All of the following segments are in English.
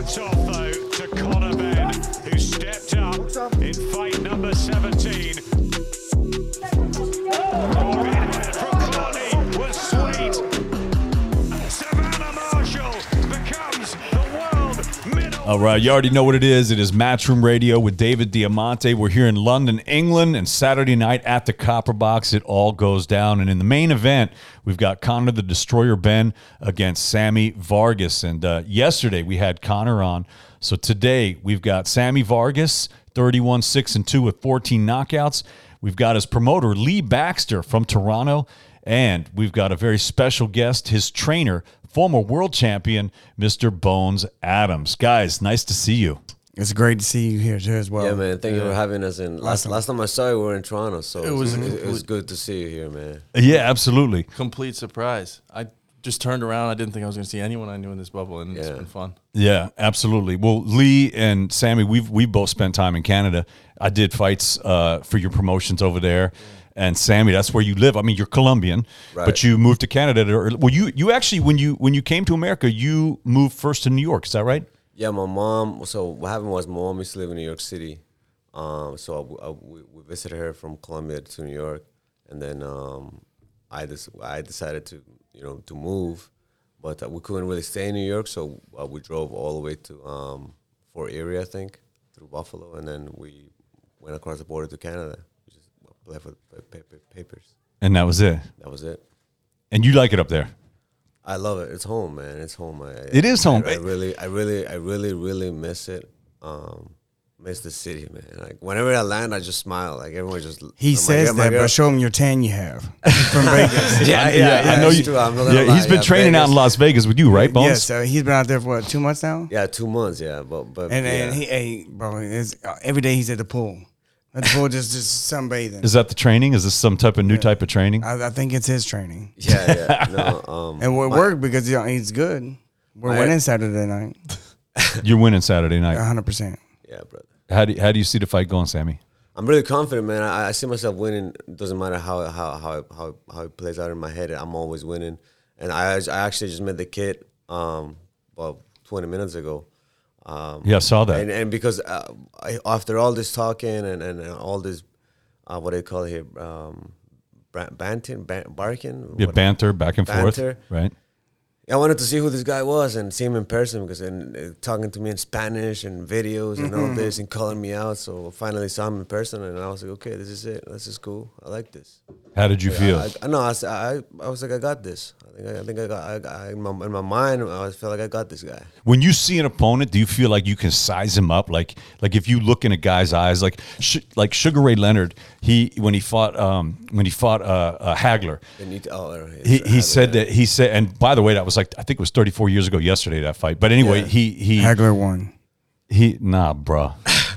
Hats off, though, to Conor Benn, who stepped up in fight number 17. Overhead from Connie was sweet. Savannah Marshall becomes the world middle. All right, you already know what it is. It is Matchroom Radio with David Diamante. We're here in London, England, and Saturday night at the Copper Box, it all goes down. And in the main event, we've got Conor the Destroyer Benn against Sammy Vargas. And yesterday we had Conor on. So today we've got Sammy Vargas, 31-6-2 with 14 knockouts. We've got his promoter, Lee Baxter from Toronto. And we've got a very special guest, his trainer, former world champion, Mr. Bones Adams. Guys, nice to see you. It's great to see you here too as well. Yeah, man. Thank you for having us. And last time I saw you, we were in Toronto, so it was good to see you here, man. Yeah, absolutely. Complete surprise. I just turned around. I didn't think I was going to see anyone I knew in this bubble, and it's been fun. Yeah, absolutely. Well, Lee and Sammy, we both spent time in Canada. I did fights for your promotions over there. And Sammy, that's where you live. I mean, you're Colombian, right, but you moved to Canada. Well, you actually, when you came to America, you moved first to New York. Is that right? Yeah, my mom. So what happened was my mom used to live in New York City. So we visited her from Colombia to New York, and then I decided to move, but we couldn't really stay in New York, so we drove all the way to Fort Erie, I think, through Buffalo, and then we went across the border to Canada. We just applied for papers. And that was it. That was it. And you like it up there? I love it. It's home, man. It's home. It is home. I really miss it. Miss the city, man. Like whenever I land, I just smile. Like everyone just. He says that, but show him your tan you have from Vegas. yeah. I know you. He's been training out in Las Vegas with you, right, Bones? Yes, so he's been out there for what, 2 months now. Yeah, 2 months. Yeah, but and he, bro, every day he's at the pool. At the pool, just sunbathing. Is that the training? Is this some type of new type of training? I think it's his training. Yeah. No, and it worked because he's good. We're winning Saturday night. You're winning Saturday night. 100%. Yeah, brother. How do you see the fight going, Sammy? I'm really confident, man. I see myself winning. Doesn't matter how it plays out in my head. I'm always winning. And I actually just met the kid about 20 minutes ago. Yeah, I saw that. And because after all this talking and all this, what do you call it here, barking? Yeah, banter back and forth, right? I wanted to see who this guy was and see him in person because talking to me in Spanish and videos and all this and calling me out. So finally saw him in person and I was like, okay, this is it. This is cool. I like this. How did you feel? I was like, I got this. I think I got in my mind, I always felt like I got this guy. When you see an opponent, do you feel like you can size him up? Like if you look in a guy's eyes, like Sugar Ray Leonard, when he fought Hagler, he said, and by the way, that was like, I think it was 34 years ago yesterday, that fight. But anyway, he Hagler won. Bruh.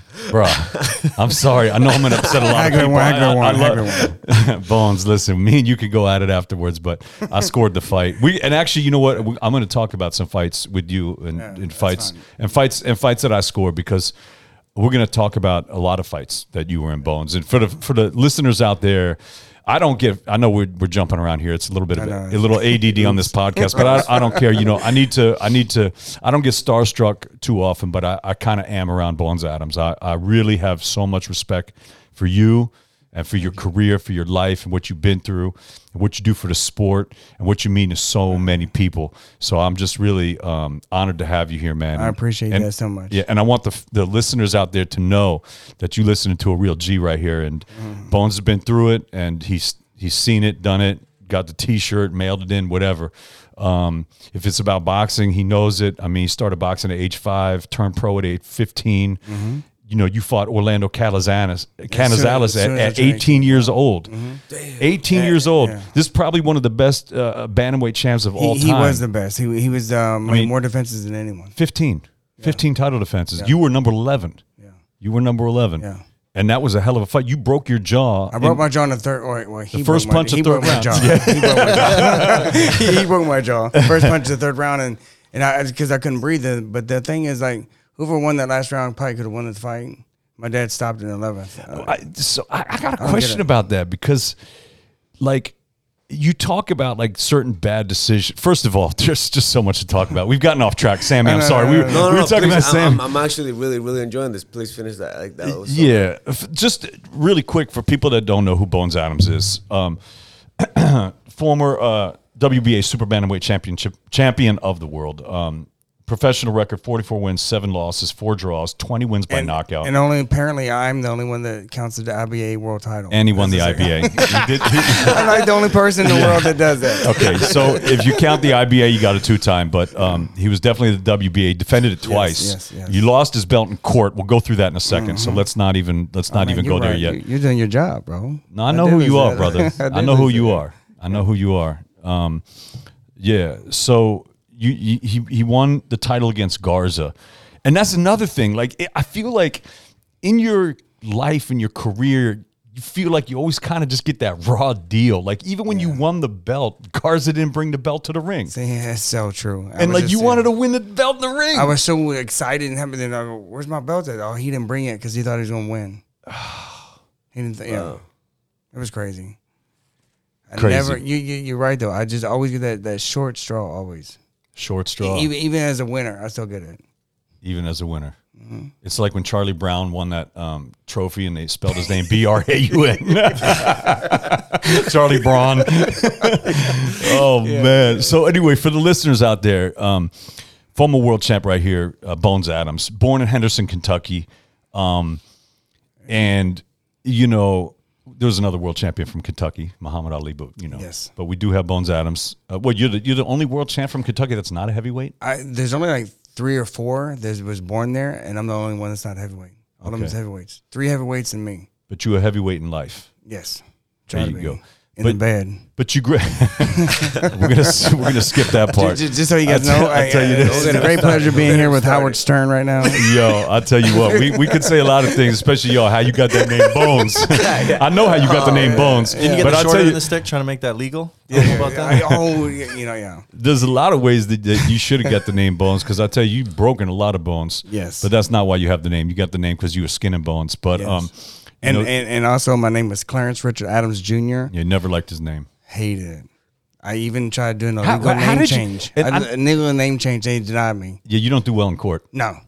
I'm sorry. I know I'm going to upset a lot of people. Hagler won. Bones, listen, me and you could go at it afterwards, but I scored the fight. And actually, you know what? I'm going to talk about some fights with you and fights that I scored, because we're going to talk about a lot of fights that you were in, Bones. And for the listeners out there, I know we're jumping around here. It's a little bit of a little ADD on this podcast, but I don't care. I don't get starstruck too often, but I kind of am around Bones Adams. I really have so much respect for you and for your career, for your life, and what you've been through, and what you do for the sport, and what you mean to so many people. So I'm just really honored to have you here, man. I appreciate that so much. Yeah, and I want the listeners out there to know that you listening to a real G right here. And Bones has been through it, and he's seen it, done it, got the T-shirt, mailed it in, whatever. If it's about boxing, he knows it. I mean, he started boxing at age 5, turned pro at age 15. You fought Orlando Canizales at 18 years old. 18 years old. Yeah. This is probably one of the best bantamweight champs of all time. He was the best. He was more defenses than anyone. 15 title defenses. Yeah. You were number 11. Yeah. You were number 11. Yeah. And that was a hell of a fight. You broke your jaw. I broke my jaw in the third. The first punch of the third round. He broke my jaw. First punch of the third round, and because I couldn't breathe. But the thing is, like, whoever won that last round probably could have won the fight. My dad stopped in the 11th. I got a question about that, because, like, you talk about like certain bad decisions. First of all, there's just so much to talk about. We've gotten off track, Sammy. I'm sorry. We were talking please, about Sam. I'm actually really, really enjoying this. Please finish that. Like that was so Yeah, just really quick for people that don't know who Bones Adams is. Former WBA super bantamweight champion of the world. Professional record: 44 wins, 7 losses, 4 draws, 20 wins by knockout. And only apparently I'm the only one that counts as the IBA world title. And he won the IBA. I'm like the only person in the world that does that. Okay, so if you count the IBA, you got a 2-time, but he was definitely the WBA. Defended it twice. Yes. You lost his belt in court. We'll go through that in a second. So let's not even go there yet. You're doing your job, bro. No, I know who you are, brother. I know who you are. I know who you are. Yeah. So he won the title against Garza, and that's another thing. Like I feel like in your life and your career, you feel like you always kind of just get that raw deal. Like even when you won the belt, Garza didn't bring the belt to the ring. See, that's so true. And like you wanted to win the belt in the ring. I was so excited and happy. Then I go, "Where's my belt at?" Oh, he didn't bring it because he thought he was gonna win. He didn't. It was crazy. Crazy. You're right though. I just always get that short straw. Always Short straw. Even as a winner, I still get it. Even as a winner. Mm-hmm. It's like when Charlie Brown won that trophy and they spelled his name Braun. Charlie Braun. Man. So anyway, for the listeners out there, former world champ right here, Bones Adams, born in Henderson, Kentucky. And, you know, there was another world champion from Kentucky, Muhammad Ali, but you know, yes. But we do have Bones Adams. You're the only world champ from Kentucky that's not a heavyweight. There's only like 3 or 4 that was born there, and I'm the only one that's not heavyweight. All of them is heavyweights. 3 heavyweights and me. But you're a heavyweight in life. Yes, There you go. In the bed. But you we're gonna skip that part. Just so you guys know, I'll tell you this. It's a great pleasure being here with Howard Stern right now. Yo, I'll tell you what, we could say a lot of things, especially how you got that name Bones. I know how you got the name Bones. Did you get but the I'll short tell end you, of the stick trying to make that legal? About that? there's a lot of ways that you should have got the name Bones, because I tell you, you've broken a lot of bones. Yes. But that's not why you have the name. You got the name because you were Skin and Bones. But Yes. And also my name was Clarence Richard Adams Jr. You never liked his name. Hated it. I even tried doing a How legal name did you- change. and A legal name change, they denied me. Yeah, you don't do well in court. No.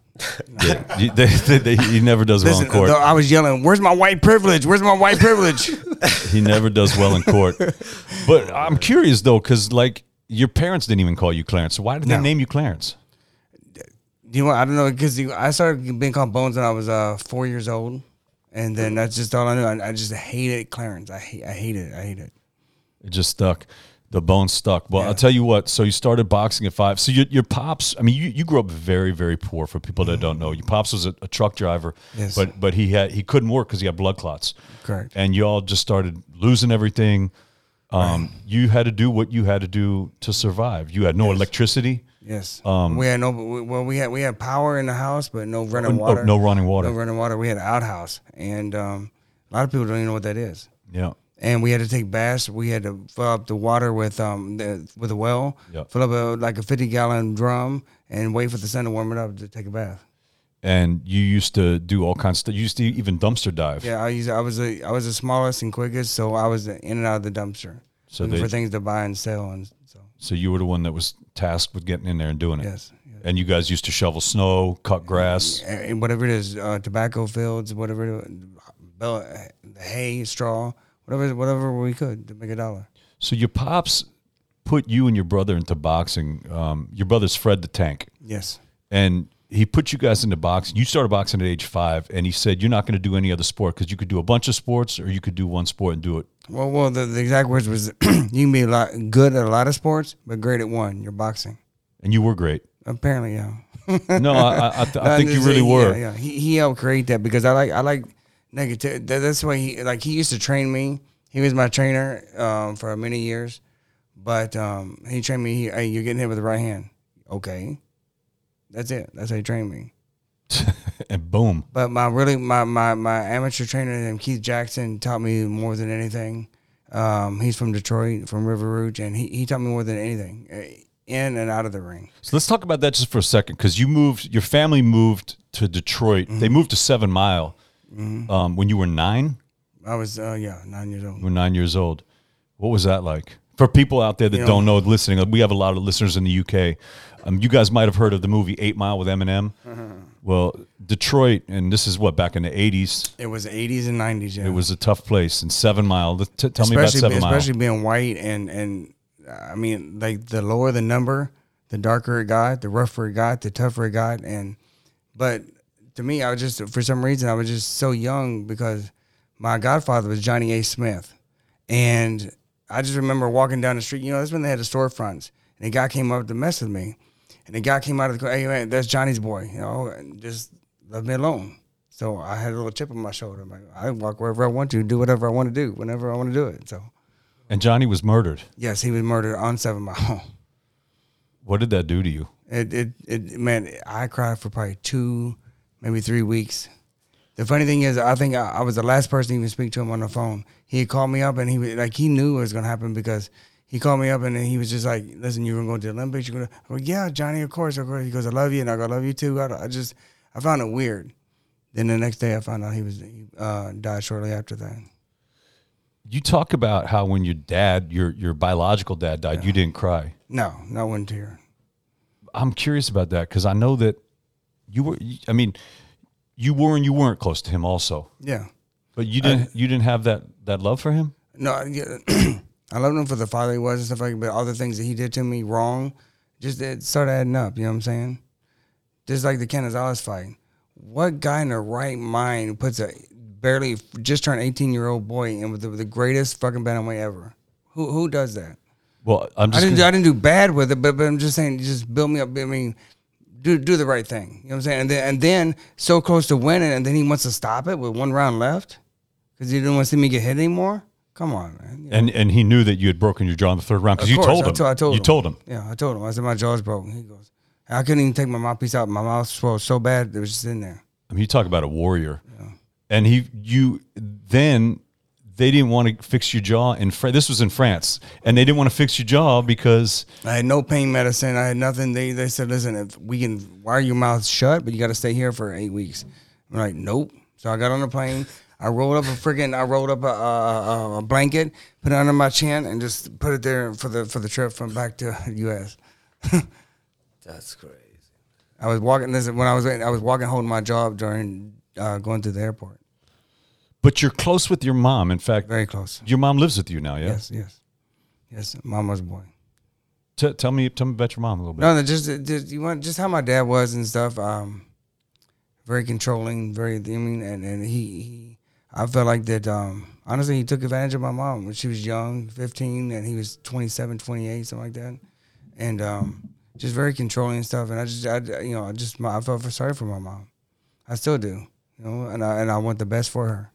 He never does well Listen, in court. though I was yelling, "Where's my white privilege? Where's my white privilege?" He never does well in court. But I'm curious though, because like your parents didn't even call you Clarence. So why did they No. name you Clarence? You know what? I don't know, because I started being called Bones when I was 4 years old, and then that's just all I knew. I just hated Clarence. I hate it. It just stuck. The bone stuck. Well, I'll tell you what. So you started boxing at 5. So your pops, I mean, you grew up very, very poor, for people that don't know. Your pops was a truck driver, Yes. but he couldn't work because he had blood clots. Correct. And you all just started losing everything. You had to do what you had to do to survive. You had no electricity. Yes. We had we had power in the house, but no running water. No running water. No running water. We had an outhouse, and a lot of people don't even know what that is. Yeah. And we had to take baths. We had to fill up the water with a well. Yep. Fill up a 50-gallon drum and wait for the sun to warm it up to take a bath. And you used to do all kinds of stuff. You used to even dumpster dive. Yeah, I was the smallest and quickest, so I was in and out of the dumpster, So looking for things to buy and sell, and so So you were the one that was tasked with getting in there and doing it. yes. And you guys used to shovel snow, cut grass. And whatever it is, tobacco fields, whatever, hay, straw, whatever we could to make $1. So your pops put you and your brother into boxing. Your brother's Fred the Tank. Yes. And he put you guys into boxing. You started boxing at age 5, and he said you're not going to do any other sport because you could do a bunch of sports or you could do one sport and do it. Well, the exact words was, you can be good at a lot of sports, but great at one. You're boxing. And you were great. Apparently, yeah. No, I think you really were. Yeah. He helped create that because I like negative. That's why he used to train me. He was my trainer for many years, but he trained me. Hey, you're getting hit with the right hand. Okay, that's it. That's how he trained me. And boom. But my amateur trainer named Keith Jackson taught me more than anything. He's from Detroit, from River Rouge, and he taught me more than anything, in and out of the ring. So let's talk about that just for a second, because your family moved to Detroit. Mm-hmm. They moved to 7 Mile when you were 9. I was 9 years old. You were 9 years old. What was that like For people out there that don't know, listening, we have a lot of listeners in the UK. You guys might have heard of the movie 8 Mile with Eminem. Well, Detroit, and this is what, back in the 80s? It was 80s and 90s, yeah. It was a tough place. And 7 Mile, tell me about 7 Mile. Especially being white and I mean, like the lower the number, the darker it got, the rougher it got, the tougher it got. But to me, I was just, for some reason, I was just so young because my godfather was Johnny A. Smith. And I just remember walking down the street, that's when they had the storefronts. And a guy came up to mess with me. And the guy came out of the car, hey, man, that's Johnny's boy, and just leave me alone. So I had a little chip on my shoulder. I'm like, I walk wherever I want to, do whatever I want to do, whenever I want to do it. So. And Johnny was murdered. Yes, he was murdered on 7 Mile. What did that do to you? Man, I cried for probably 2, maybe 3 weeks. The funny thing is, I think I was the last person to even speak to him on the phone. He had called me up, and he knew it was going to happen because he called me up, and he was just like, listen, you're going to go to the Olympics? You're gonna, I go, yeah, Johnny, of course. He goes, I love you, and I go, I love you too. I found it weird. Then the next day I found out he died shortly after that. You talk about how when your dad, your biological dad died, you didn't cry. No, not one tear. I'm curious about that because I know that you were, I mean, you were and you weren't close to him also. Yeah. But you didn't have that love for him? No, I loved him for the father he was and stuff like that, but all the things that he did to me wrong, just it started adding up, you know what I'm saying? Just like the Canizales fight. What guy in their right mind puts a barely just turned 18-year-old boy in with the greatest fucking bantamweight ever? Who does that? Well, I didn't do bad with it, but I'm just saying, just build me up. I mean, do the right thing. You know what I'm saying? And then so close to winning, and then he wants to stop it with 1 round left because he didn't want to see me get hit anymore. Come on, man. You know? And he knew that you had broken your jaw in the 3rd round because you told him. I told him. You told him. Yeah, I told him. I said my jaw's broken. He goes, I couldn't even take my mouthpiece out. My mouth swelled so bad it was just in there. I mean, you talk about a warrior. Yeah. And then they didn't want to fix your jaw in France. This was in France, and they didn't want to fix your jaw because I had no pain medicine. I had nothing. They said, listen, if we can wire your mouth shut, but you got to stay here for 8 weeks. I'm like, nope. So I got on the plane. I rolled up a blanket, put it under my chin, and just put it there for the trip from back to the U.S. That's crazy. I was walking. I was walking, holding my jaw during going through the airport. But you're close with your mom. In fact, very close. Your mom lives with you now, yeah? Yes. Mama's boy. Tell me about your mom a little bit. No, just how my dad was and stuff. Very controlling, and he. I felt like that. Honestly, he took advantage of my mom when she was young, 15, and he was 27, 28, something like that, and just very controlling and stuff. And I felt sorry for my mom. I still do, and I want the best for her.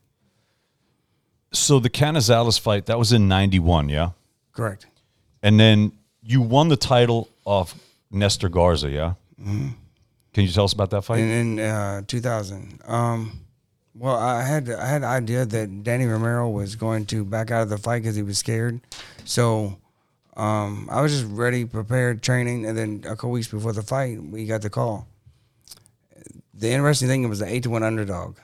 So the Canizales fight, that was in 91, yeah? Correct. And then you won the title off Nestor Garza, yeah? Mm-hmm. Can you tell us about that fight? In 2000. Well, I had the idea that Danny Romero was going to back out of the fight because he was scared. So I was just ready, prepared, training, and then a couple weeks before the fight, we got the call. The interesting thing, it was an 8-1 underdog.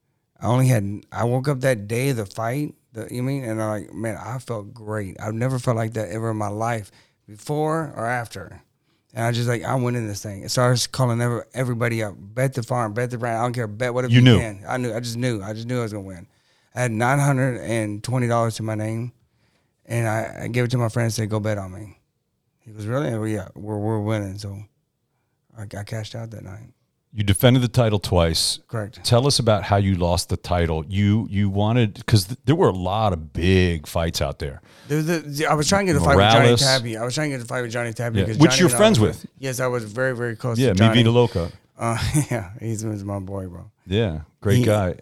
I woke up that day of the fight, and I'm like, man, I felt great. I've never felt like that ever in my life, before or after. And I just I went in this thing. So I was calling everybody up, bet the farm, bet the brand. I don't care, bet whatever you can. I knew. I just knew I was going to win. I had $920 to my name, and I gave it to my friend and said, go bet on me. He goes, really? I go, yeah, we're winning. So I cashed out that night. You defended the title twice. Correct. Tell us about how you lost the title. You wanted, because there were a lot of big fights out there. I was trying to get a fight with Johnny Tabby. Yeah. Which you're friends with. Yes, I was very, very close to Johnny. Mi Vida Loca. Yeah, he's my boy, bro. Yeah, great guy.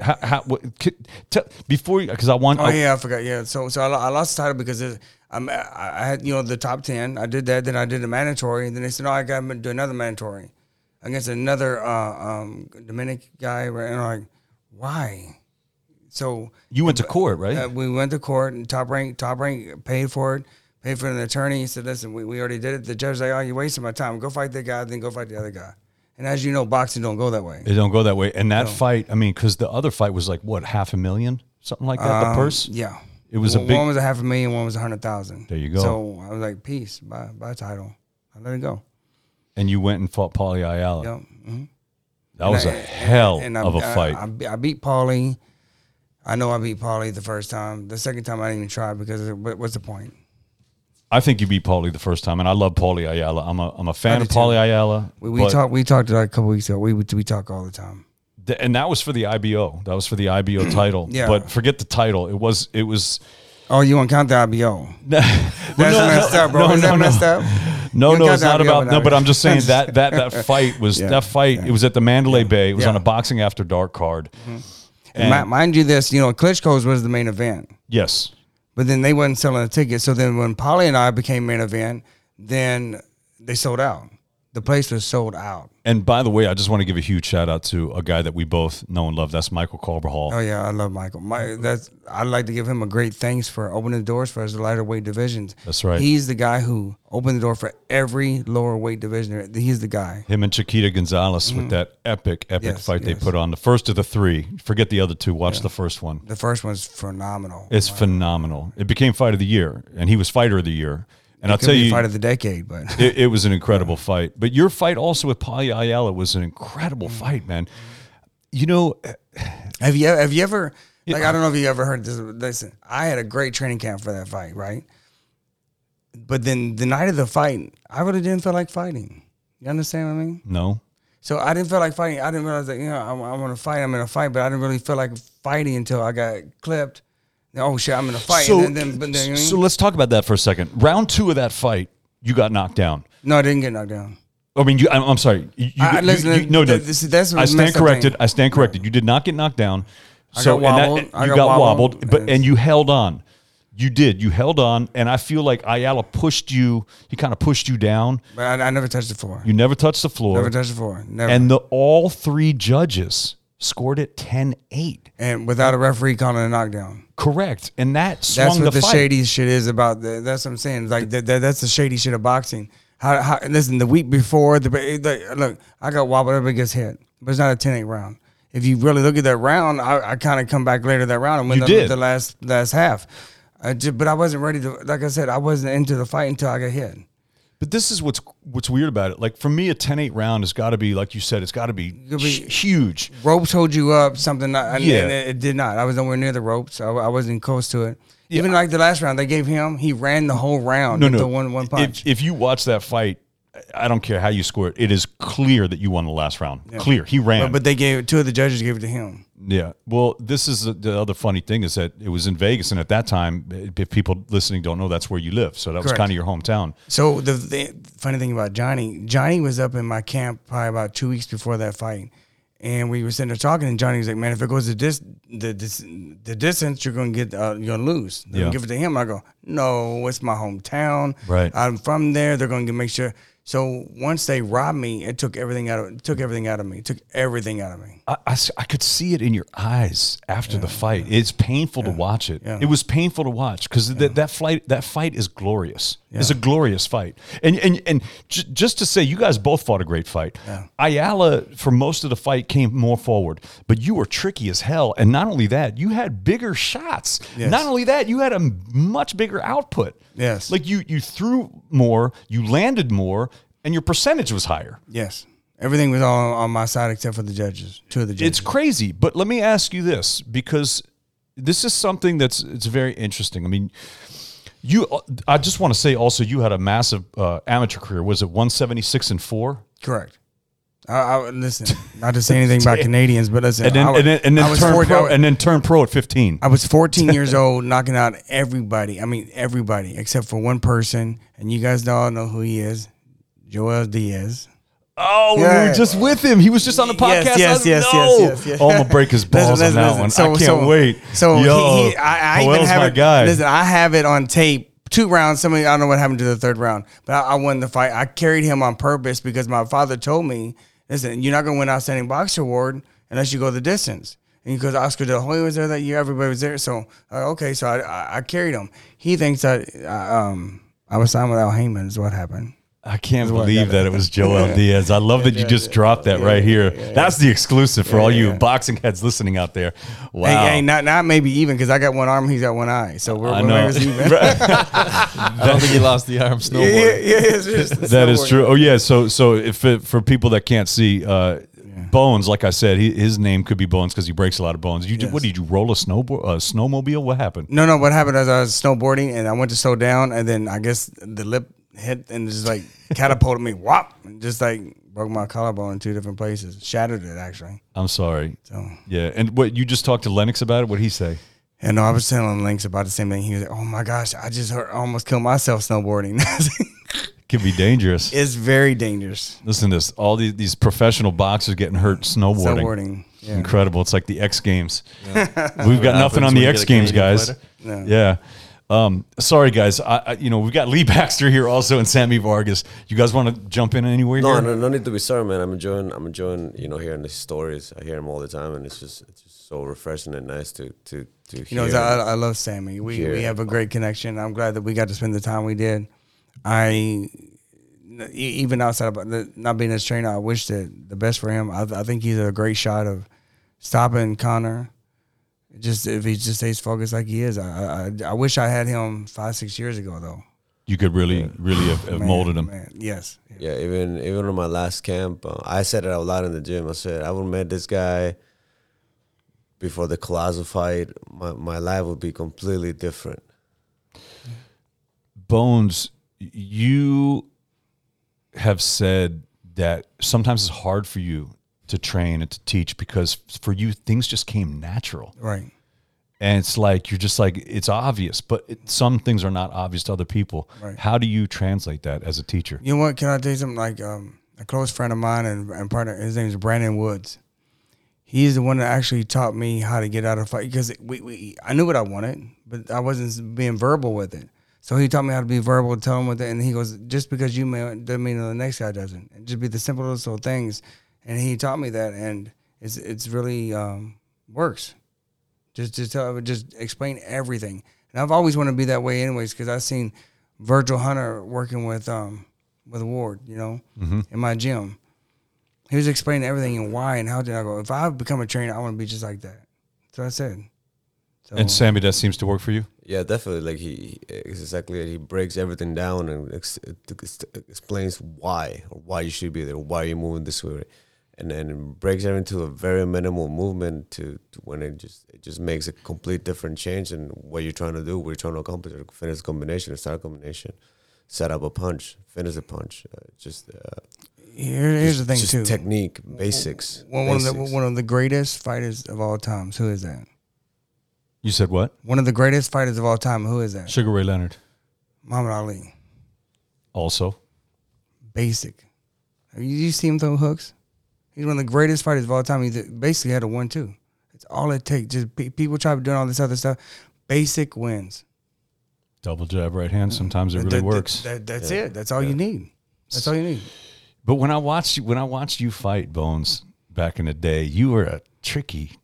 Because I want. Oh yeah, I forgot. Yeah, so I lost the title because I had the top 10. I did that, then I did a mandatory, and then they said, no, I got to do another mandatory against another Dominican guy, right? And I'm like, why? So you went to court, right? We went to court, and top rank paid for it, paid for an attorney. He said, listen, we already did it. The judge was like, oh, you're wasting my time. Go fight that guy, then go fight the other guy. And as you know, boxing don't go that way. It don't go that way. And that fight, I mean, because the other fight was like, what, $500,000? Something like that, the purse? Yeah. It was a big. One was $500,000, one was 100,000. There you go. So I was like, peace, bye title. I let it go. And you went and fought Paulie Ayala. Yep. Mm-hmm. That was a hell of a fight. I beat Paulie. I know I beat Paulie the first time. The second time I didn't even try because what's the point? I think you beat Paulie the first time, and I love Paulie Ayala. I'm a fan of Paulie Ayala. We talked like a couple weeks ago. We talk all the time. And that was for the IBO. That was for the IBO title. Yeah. But forget the title. It was. Oh, you want to count the IBO? That's messed up, bro. No, Is that messed up? No, You it's count not the IBO, about. No, but I'm just saying that fight was that fight. yeah. It was at the Mandalay Bay. It was Yeah. on a Boxing After Dark card. And mind you, this Klitschko's was the main event, Yes. but then they wasn't selling the tickets. So then when Paulie and I became main event, then they sold out. The place was sold out. And by the way, I just want to give a huge shout out to a guy that we both know and love. That's Michael Carvajal. Oh yeah, I love Michael. I'd like to give him a great thanks for opening the doors for us, the lighter weight divisions. That's right. He's the guy who opened the door for every lower weight division. He's the guy. Him and Chiquita Gonzalez with that epic Yes, fight they yes. put on. The first of the three. Forget the other two. Watch the first one. The first one's phenomenal. It's phenomenal. It became Fight of the Year, and he was Fighter of the Year. And I'll Could tell be you, fight of the decade, but it was an incredible fight. But your fight also with Paulie Ayala was an incredible fight, man. You know, have you ever like I don't know if you ever heard this. Listen, I had a great training camp for that fight, right? But then the night of the fight, I really didn't feel like fighting. You understand what I mean? no. So I didn't feel like fighting. I didn't realize that I'm going to fight. I'm in a fight, but I didn't really feel like fighting until I got clipped. Oh shit, I'm in a fight. So, and then so let's talk about that for a second. Round 2 of that fight, you got knocked down. no, I didn't get knocked down. I mean, I'm sorry. Listen, no. that's what I stand messed up corrected. thing. I stand corrected. You did not get knocked down. I got wobbled. You got wobbled, and you held on. You did. You held on, and I feel like Ayala pushed you. He kind of pushed you down. But I never touched the floor. You never touched the floor. Never touched the floor. Never. And all 3 judges scored it 10-8. And without a referee calling a knockdown. Correct. And that swung That's what the fight. shady shit is about. That's what I'm saying. Like that's the shady shit of boxing. How listen, the week before, look, I got wobbled up against hit, but it's not a 10-8 round. If you really look at that round, I kind of come back later that round and win the last half. But I wasn't ready to. Like I said, I wasn't into the fight until I got hit. But this is what's weird about it. Like for me, a 10-8 round has got to be, like you said, it's got to be huge. Ropes hold you up, something. And Yeah. it did not. I was nowhere near the ropes. I wasn't close to it. Even like the last round, they gave him. He ran the whole round. No. With one punch. If you watch that fight, I don't care how you score it. It is clear that you won the last round. Yeah. Clear. He ran. But they gave 2 of the judges gave it to him. Yeah. Well, this is the other funny thing is that it was in Vegas, and at that time, if people listening don't know, that's where you live. So that was kind of your hometown. So the funny thing about Johnny was up in my camp probably about 2 weeks before that fight, and we were sitting there talking, and Johnny was like, "Man, if it goes the distance, you're gonna get you're gonna lose. They're gonna give it to him." I go, "No, it's my hometown. Right. I'm from there. They're gonna make sure." So once they robbed me, it took everything out of me. Took everything out of me. I could see it in your eyes after the fight. It's painful to watch it. Yeah. It was painful to watch because that fight is glorious. It's a glorious fight. And just to say, you guys both fought a great fight. Yeah. Ayala, for most of the fight, came more forward, but you were tricky as hell. And not only that, you had bigger shots. Yes. Not only that, you had a much bigger output. Yes. Like you threw more, you landed more, and your percentage was higher. Yes. Everything was all on my side except for the judges. 2 of the judges. It's crazy, but let me ask you this, because this is something it's very interesting. I mean, I just want to say also you had a massive amateur career. Was it 176-4? Correct. I listen, not to say anything about Canadians, but listen, and then turn pro at 15. I was 14 years old, knocking out everybody. I mean, everybody except for one person, and you guys all know who he is, Joel Diaz. Oh, we were just with him. He was just on the podcast. Yes. Oh, I'm gonna break his balls on that one. I can't wait. So Yo, I even Joel's have my it. guy. Listen, I have it on tape. 2 rounds. I don't know what happened to the 3rd round, but I won the fight. I carried him on purpose because my father told me, "Listen, you're not gonna win Outstanding Boxer Award unless you go the distance." And because Oscar De La Hoya was there that year, everybody was there. So okay, so I carried him. He thinks that I was signed with Al Heyman is what happened. I can't what I believe got. that it was Joel Diaz. I love that you just dropped that right here. That's the exclusive for all you boxing heads listening out there. Wow. Hey, not maybe even because I got one arm, he's got one eye. So we're I know. even. I don't think he lost the arm snowboarding. It's just That is true. Oh yeah. So if for people that can't see, Bones, like I said, his name could be Bones because he breaks a lot of bones. What did you roll a snowmobile? What happened? No. What happened is I was snowboarding and I went to slow down, and then I guess the lip hit and just like catapulted me, whop, and just like broke my collarbone in 2 different places, shattered it actually. I'm sorry. So Yeah, and what you just talked to Lennox about it? What did he say? and I was telling Lynx about the same thing. He was like, "Oh my gosh, I just almost killed myself snowboarding." Could be dangerous. It's very dangerous. Listen to this. All these professional boxers getting hurt snowboarding. Snowboarding. Yeah. Incredible. It's like the X Games. We've got What nothing happens on when the you X get a Games, Canadian guys. fighter? No. Yeah. Sorry, guys. We've got Lee Baxter here also and Sammy Vargas. You guys want to jump in anywhere here? No need to be sorry, man. I'm enjoying, hearing the stories. I hear them all the time, and it's just so refreshing and nice to hear. You know, I love Sammy. We have a great connection. I'm glad that we got to spend the time we did. Even outside of not being his trainer, I wish the best for him. I think he's a great shot of stopping Conor. Just if he just stays focused like he is. I wish I had him 5-6 years ago though. You could really have molded him. Man, yes. Yeah, even in my last camp, I said it out loud in the gym. I said, I would have met this guy before the Collazo fight. My life would be completely different. Bones, you have said that sometimes it's hard for you to train and to teach because for you things just came natural. Right. And it's like you're just like it's obvious, but some things are not obvious to other people. Right. How do you translate that as a teacher? You know what? Can I tell you something? Like a close friend of mine and partner, his name is Brandon Woods. He's the one that actually taught me how to get out of fight because I knew what I wanted, but I wasn't being verbal with it. So he taught me how to be verbal, tell him what and he goes, just because you may doesn't mean the next guy doesn't. And just be the simple little things. And he taught me that, and it's really works. Just explain everything. And I've always wanted to be that way, anyways, because I've seen Virgil Hunter working with Ward, in my gym. He was explaining everything and why and how did I go. If I become a trainer, I want to be just like that. So I said. So, And Sammy, that seems to work for you? Yeah, definitely. Like it's exactly it. He breaks everything down and explains why you should be there, why you're moving this way, and then breaks everything to a very minimal movement to when it just makes a complete different change in what you're trying to do, what you're trying to accomplish. Finish a combination, start a combination, set up a punch, finish a punch. Here's the thing just too. Technique, basics. One of the greatest fighters of all time. Who is that? You said what? One of the greatest fighters of all time. Who is that? Sugar Ray Leonard. Muhammad Ali. Also. Basic. You see him throw hooks? He's one of the greatest fighters of all time. He basically had a 1-2. It's all it takes. Just people try doing all this other stuff. Basic wins. Double jab, right hand. Sometimes it really works. That's it. That's all you need. That's all you need. But when I watched you fight, Bones, back in the day, you were a tricky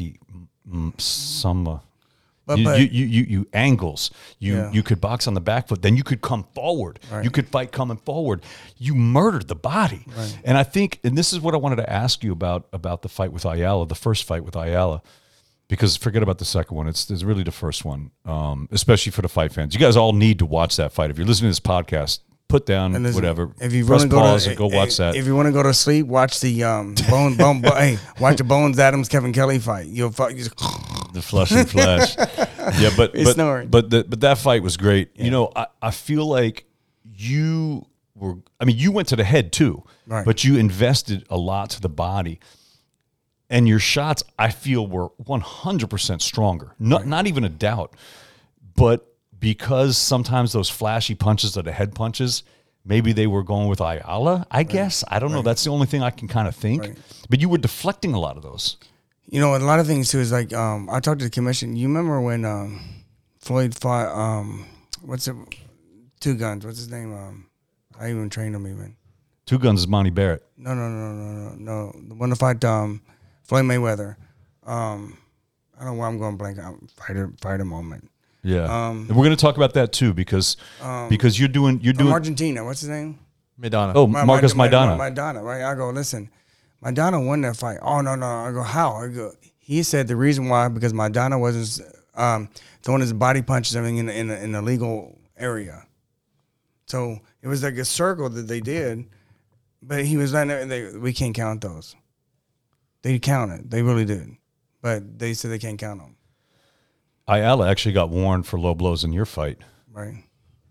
samba. You angles. You could box on the back foot. Then you could come forward. Right. You could fight coming forward. You murdered the body. Right. And I think, and this is what I wanted to ask you about the fight with Ayala, the first fight with Ayala, because forget about the second one. It's really the first one, especially for the fight fans. You guys all need to watch that fight. If you're listening to this podcast, put down whatever. If you press want to pause and go watch that. If you want to go to sleep, watch the watch the Bones Adams Kevin Kelly fight. You'll fuck. The flush and flash. Yeah, but that fight was great. Yeah. I feel like you went to the head too, right. But you invested a lot to the body. And your shots, I feel, were 100% stronger. Not even a doubt. But because sometimes those flashy punches are the head punches, maybe they were going with Ayala, I guess. I don't know. That's the only thing I can kind of think. Right. But you were deflecting a lot of those. And a lot of things too is like I talked to the commission. You remember when Floyd fought Two Guns? What's his name? I even trained him even. Two Guns is Monty Barrett. No. The one to fight Floyd Mayweather. I don't know why I'm going blank. Fighter moment. Yeah, and we're going to talk about that too because you're doing Argentina. What's his name? Maidana. Oh, Marcos Maidana. Maidana, right? I go, listen, Maidana won that fight. Oh, no. I go, how? I go, he said the reason why, because Maidana wasn't throwing his body punches everything in the legal area. So it was like a circle that they did, but he was like, we can't count those. They counted. They really did. But they said they can't count them. Ayala actually got warned for low blows in your fight. Right.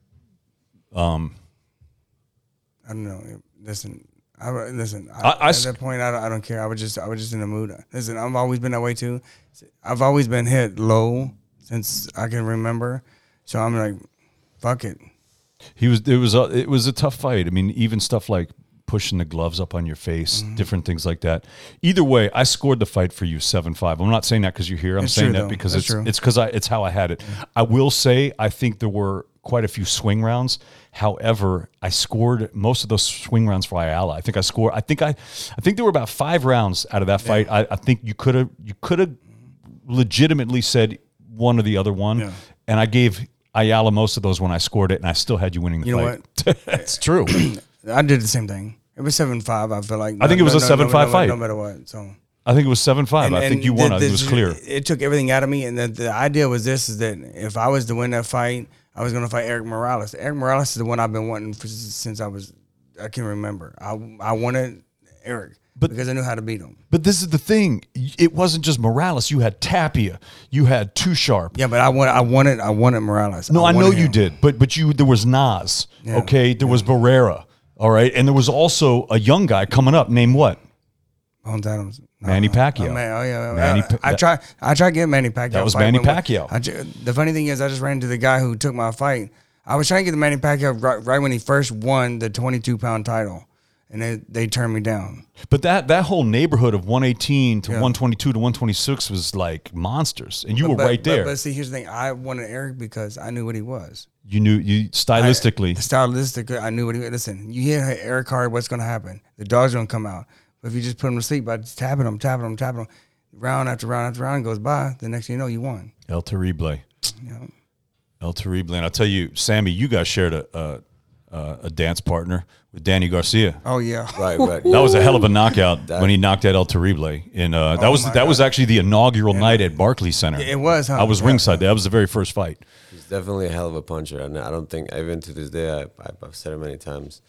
I don't know. Listen, at that point, I don't care. I was just in the mood. Listen, I've always been that way too. I've always been hit low since I can remember. So I'm like, fuck it. It was a tough fight. I mean, even stuff like pushing the gloves up on your face, different things like that. Either way, I scored the fight for you 7-5. I'm not saying that because you're here. I'm saying that because it's how I had it. I will say I think there were quite a few swing rounds. However, I scored most of those swing rounds for Ayala. I think there were about 5 rounds out of that fight. I think you could have legitimately said one or the other one, and I gave Ayala most of those when I scored it, and I still had you winning the fight. You know what? That's true. I did the same thing. It was 7-5. I feel like I think it was a 7-5 fight. No matter what. So I think it was 7-5. I think you won. It was clear. It took everything out of me, and the idea was this: is that if I was to win that fight, I was going to fight Eric Morales. Eric Morales is the one I've been wanting since I can remember. I wanted Eric because I knew how to beat him. But this is the thing. It wasn't just Morales. You had Tapia. You had Too Sharp. Yeah, but I wanted Morales. No, I know you did. But there was Nas. Yeah. Okay, there was Barrera. All right, and there was also a young guy coming up named what? Bones Adams. Manny Pacquiao. I tried getting Manny Pacquiao. That was Manny Pacquiao. The funny thing is, I just ran into the guy who took my fight. I was trying to get the Manny Pacquiao right when he first won the 22-pound title, and they turned me down. But that whole neighborhood of 118 to 122 to 126 was like monsters, and you were right there. But see, here's the thing: I wanted Eric because I knew what he was. You knew stylistically. I knew what he was. Listen, you hear Eric hard, what's going to happen? The dog's going to come out. But if you just put him to sleep by just tapping him, round after round after round goes by, the next thing you know, you won. El Terrible. Yeah. El Terrible. And I'll tell you, Sammy, you guys shared a dance partner with Danny Garcia. Oh, yeah. Right. That was a hell of a knockout when he knocked out El Terrible. And that was actually the inaugural night at Barclays Center. It was, huh? I was ringside. That was the very first fight. He's definitely a hell of a puncher. And I don't think, even to this day, I've said it many times,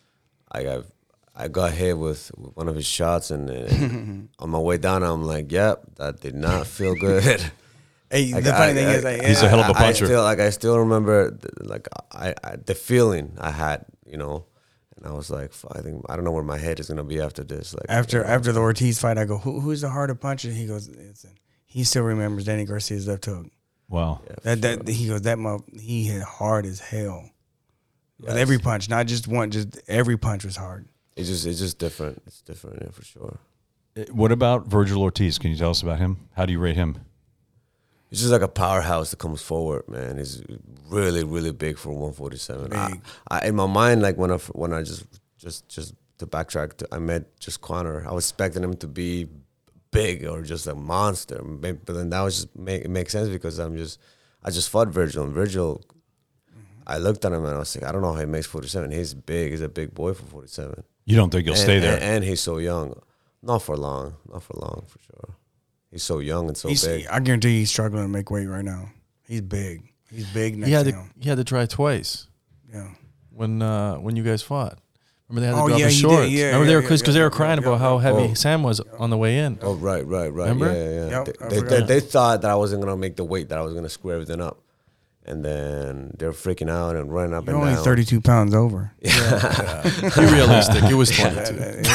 I got hit with one of his shots, and on my way down, I'm like, yep, that did not feel good. Hey, the funny thing is, he's a hell of a puncher. I still remember, the feeling I had, and I was like, I don't know where my head is gonna be after this. Like after the Ortiz fight, I go, who's the harder puncher? He goes, he still remembers Danny Garcia's left hook. Wow. Yeah, he goes, he hit hard as hell. Yes. With every punch, not just one, just every punch was hard. It's just different. It's different, yeah, for sure. What about Virgil Ortiz? Can you tell us about him? How do you rate him? He's just like a powerhouse that comes forward, man. He's really, really big for 147. In my mind, like when I just to backtrack, I met just Conor. I was expecting him to be big or just a monster, but then that was just it makes sense because I just fought Virgil, and Virgil, I looked at him and I was like, I don't know how he makes 47. He's big. He's a big boy for 47. You don't think he'll stay there? And he's so young. Not for long, for sure. He's so young and so big. I guarantee he's struggling to make weight right now. He's big. He's big next to him. He had to try twice. Yeah. When you guys fought. Remember they had to drop his he shorts. did. Remember because they were crying about how heavy Sam was on the way in. Oh, right. Remember? Yeah. Yep, they thought that I wasn't going to make the weight, that I was going to screw everything up. And then they're freaking out and running up You're and down. only 32 pounds over. Be realistic. It was 22.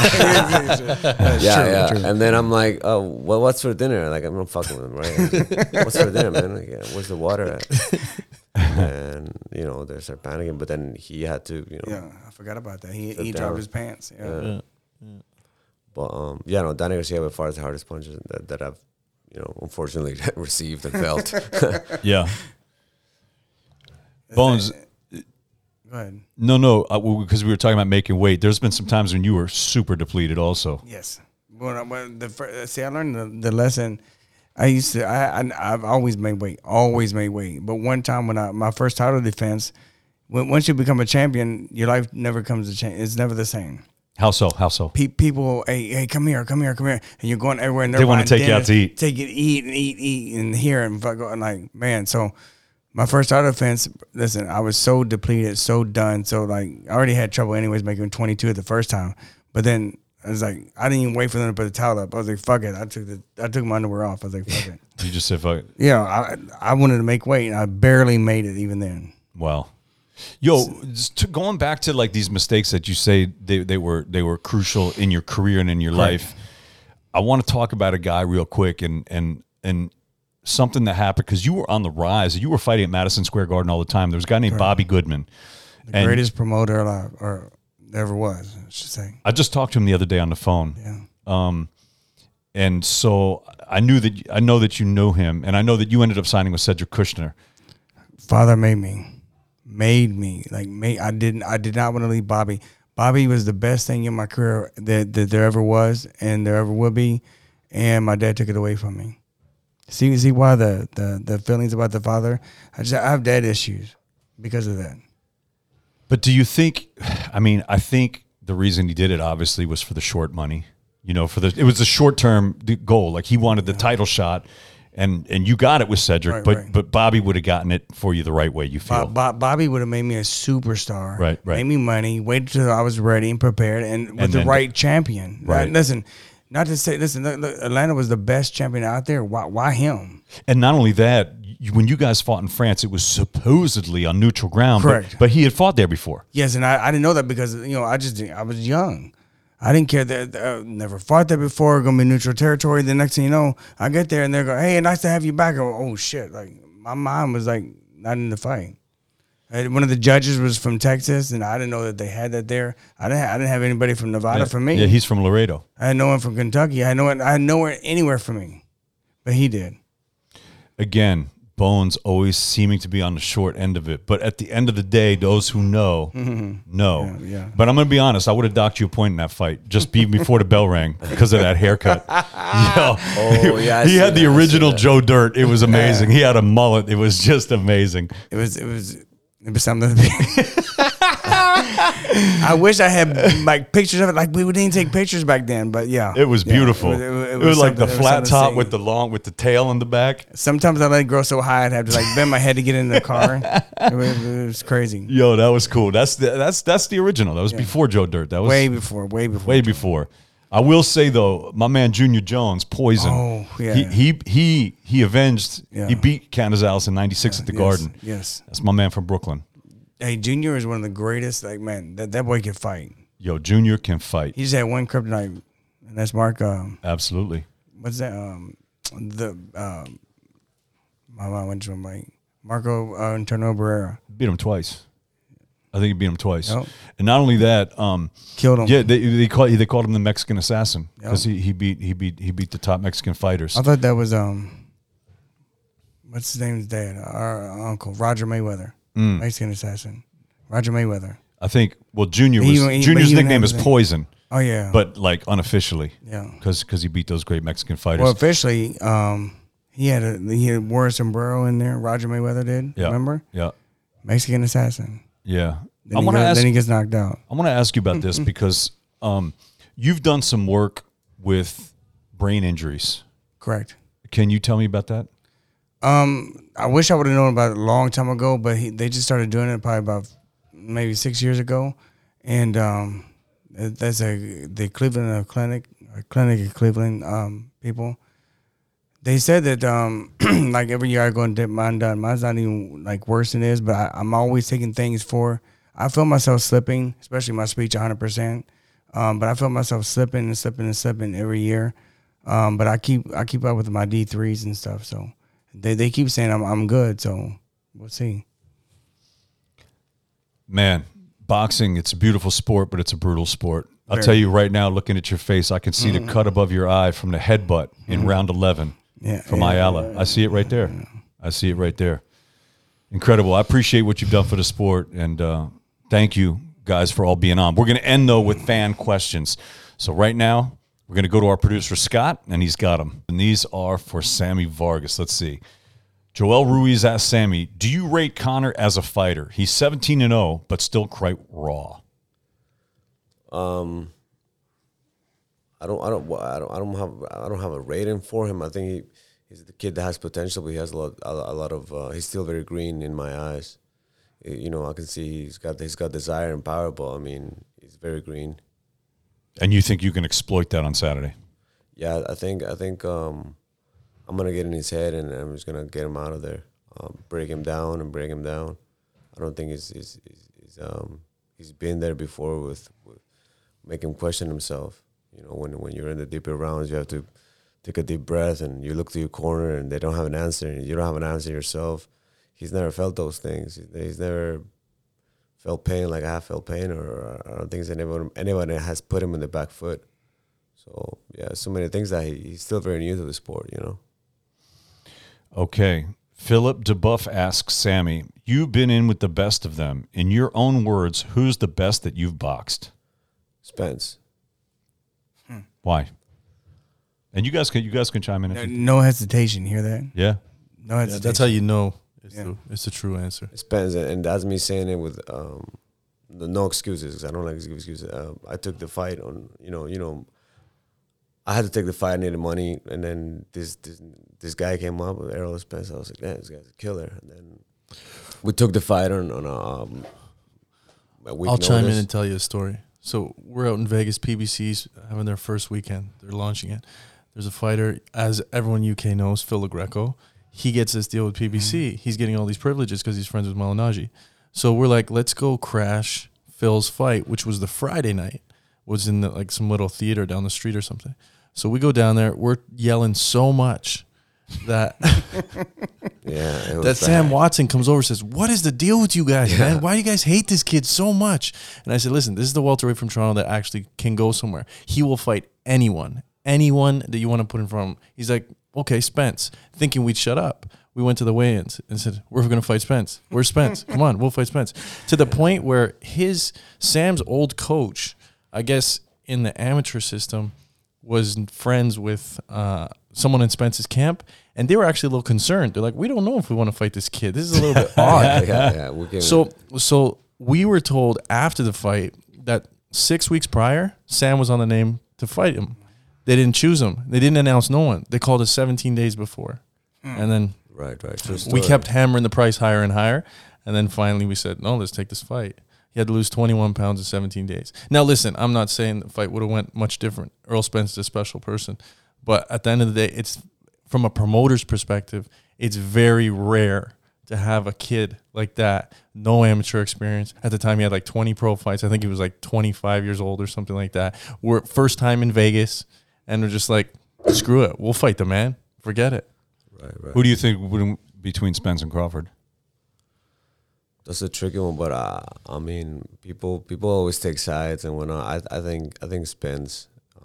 True. And then I'm like, oh, well, what's for dinner? Like, I'm not fucking with him, right? What's for dinner, man? Like, where's the water at? And, they start panicking. But then he had to, Yeah, I forgot about that. He dropped his pants. Yeah. But, Danny Garcia by far is the hardest punches that I've, unfortunately received and felt. Yeah. Bones. Go ahead. No, because we were talking about making weight. There's been some times when you were super depleted also. Yes. I learned the lesson. I've always made weight. But one time when my first title defense, once you become a champion, your life never comes to change. It's never the same. How so? How so? People, hey, come here, and you're going everywhere. And They wanna take you out to eat. take you to eat, and here and fuck, and like, man. So my first title defense, listen, I was so depleted, so done, so like I already had trouble anyways making 22 at the first time, but then I was like, I didn't even wait for them to put the towel up. I was like, fuck it. I took my underwear off. I was like, fuck it. You just said fuck it. Yeah, I wanted to make weight, and I barely made it even then. Wow. Yo, going back to like these mistakes that you say they were crucial in your career and in your life. I want to talk about a guy real quick and something that happened because you were on the rise. You were fighting at Madison Square Garden all the time. There was a guy named Bobby Goodman, the greatest promoter alive or ever was, I should say. I just talked to him the other day on the phone. Yeah. And so I know that you know him, and I know that you ended up signing with Cedric Kushner. Father made me. I did not want to leave Bobby. Bobby was the best thing in my career that there ever was and there ever will be, and my dad took it away from me. See why the feelings about the father? I have dad issues because of that. But do you think? I mean, I think the reason he did it obviously was for the short money. You know, it was a short term goal. Like he wanted the title shot. And you got it with Cedric, but Bobby would have gotten it for you the right way, you feel? Bobby would have made me a superstar. Right. Made me money, waited till I was ready and prepared, and with the right champion. Right. Listen, not to say, look, Atlanta was the best champion out there. Why him? And not only that, when you guys fought in France, it was supposedly on neutral ground. Correct. But he had fought there before. Yes, and I didn't know that because, I was young. I didn't care that never fought there before. Gonna be neutral territory. The next thing you know, I get there and they're going, "Hey, nice to have you back." I go, "Oh shit!" Like my mind was like not in the fight. And one of the judges was from Texas, and I didn't know that they had that there. I didn't have anybody from Nevada for me. Yeah, he's from Laredo. I had no one from Kentucky. I had nowhere anywhere for me, but he did. Again, Bones always seeming to be on the short end of it. But at the end of the day, those who know, know. Yeah. But I'm going to be honest. I would have docked you a point in that fight just before the bell rang because of that haircut. He had the original Joe Dirt. It was amazing. He had a mullet. It was just amazing. It was something. I wish I had like pictures of it. Like we didn't take pictures back then, but yeah, it was beautiful. It was like the flat top with the tail in the back. Sometimes I let it grow so high I'd have to like bend my head to get in the car. It was crazy. Yo, that was cool. That's the original. That was before Joe Dirt. That was way before. I will say though, my man Junior Jones, Poison. Oh yeah. He avenged. Yeah. He beat Canizales in '96 at the Garden. Yes. That's my man from Brooklyn. Hey, Junior is one of the greatest. Like, man, that boy can fight. Yo, Junior can fight. He just had one kryptonite, and that's Mark. Absolutely. What's that? My mind went to him like Marco Antonio Barrera. Beat him twice. I think he beat him twice. Yep. And not only that, killed him. Yeah, they called him the Mexican assassin because he beat the top Mexican fighters. I thought that was what's his name's dad? Our uncle Roger Mayweather. Mexican assassin, Roger Mayweather. I think. Well, Junior's nickname is Poison. Oh yeah, but like unofficially, yeah, because he beat those great Mexican fighters. Well, officially, he wore a sombrero in there. Roger Mayweather did. Yeah. Remember? Yeah. Mexican assassin. Yeah. Then he gets knocked out. I want to ask you about this because you've done some work with brain injuries. Correct. Can you tell me about that? I wish I would have known about it a long time ago, but they just started doing it probably about maybe 6 years ago, and that's the Cleveland clinic in Cleveland people. They said that like every year I go and get mine done. Mine's not even like worse than it is, but I'm always taking things I feel myself slipping, especially my speech 100%. But I feel myself slipping every year. But I keep up with my D3s and stuff, so. They keep saying I'm good, so we'll see. Man, boxing, it's a beautiful sport, but it's a brutal sport. I'll tell you right now, looking at your face, I can see the cut above your eye from the headbutt in round 11 from Ayala. I see it right there. I see it right there. Incredible. I appreciate what you've done for the sport, and thank you guys for all being on. We're going to end, though, with fan questions. So right now, we're going to go to our producer, Scott, and he's got them. And these are for Sammy Vargas. Let's see. Joel Ruiz asked Sammy, "Do you rate Conor as a fighter? He's 17-0, but still quite raw." I don't have a rating for him. I think he's the kid that has potential, but he has a lot of. He's still very green in my eyes. You know, I can see he's got desire and power, but I mean, he's very green. And you think you can exploit that on Saturday? Yeah, I think I'm gonna get in his head, and I'm just gonna get him out of there, break him down. I don't think he's been there before with make him question himself. You know, when you're in the deeper rounds, you have to take a deep breath, and you look to your corner, and they don't have an answer, and you don't have an answer yourself. He's never felt those things. He's never felt pain like I have felt pain, or I don't think anyone has put him in the back foot. So, yeah, so many things that he's still very new to the sport, you know. Okay. Philip DeBuff asks Sammy, "You've been in with the best of them. In your own words, who's the best that you've boxed?" Spence. Why? And you guys can chime in. If you, No hesitation. Hear that? yeah. No hesitation. That's how you know Yeah. it's the true answer. Spence, and that's me saying it with no excuses, 'cause I don't like excuses. I took the fight on, you know, I had to take the fight. I needed money, and then this guy came up with Errol Spence. I was like, "Damn, this guy's a killer." And then we took the fight on a week. I'll chime in notice. and tell you a story. So we're out in Vegas, PBC's having their first weekend. They're launching it. There's a fighter, as everyone in UK knows, Phil LaGreco. He gets this deal with PBC. He's getting all these privileges because he's friends with Malignaggi. So we're like, let's go crash Phil's fight, which was the Friday night, was in some little theater down the street or something. So we go down there. We're yelling so much that Yeah, it was that bad. Sam Watson comes over and says, "What is the deal with you guys, man? Why do you guys hate this kid so much?" And I said, "Listen, this is the welterweight from Toronto that actually can go somewhere. He will fight anyone that you want to put in front of him." He's like, "Okay, Spence," thinking we'd shut up. We went to the weigh-ins and said, "We're going to fight Spence. Where's Spence? Come on, we'll fight Spence." To the point where Sam's old coach, I guess in the amateur system, was friends with someone in Spence's camp, and they were actually a little concerned. They're like, "We don't know if we want to fight this kid. This is a little bit odd." Yeah. So we were told after the fight that 6 weeks prior, Sam was on the name to fight him. They didn't choose him. They didn't announce no one. They called us 17 days before. And then right. True we story. kept hammering the price higher and higher. And then finally we said, "No, let's take this fight." He had to lose 21 pounds in 17 days. Now, listen, I'm not saying the fight would have went much different. Earl Spence is a special person. But at the end of the day, it's from a promoter's perspective, it's very rare to have a kid like that, no amateur experience. At the time, he had like 20 pro fights. I think he was like 25 years old or something like that. We're first time in Vegas, and we're just like, screw it. We'll fight the man. Forget it. Right. Who do you think between Spence and Crawford? That's a tricky one, but I mean, people always take sides, and whatnot. I think Spence.